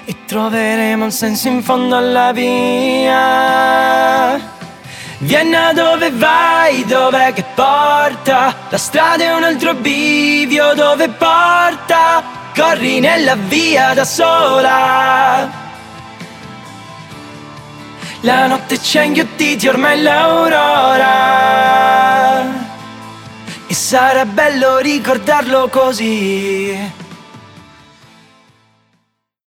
e troveremo un senso in fondo alla via. Vienna, dove vai? Dov'è che porta? La strada è un altro bivio, dove porta? Corri nella via da sola. La notte c'è inghiottiti, ormai l'aurora, e sarà bello ricordarlo così.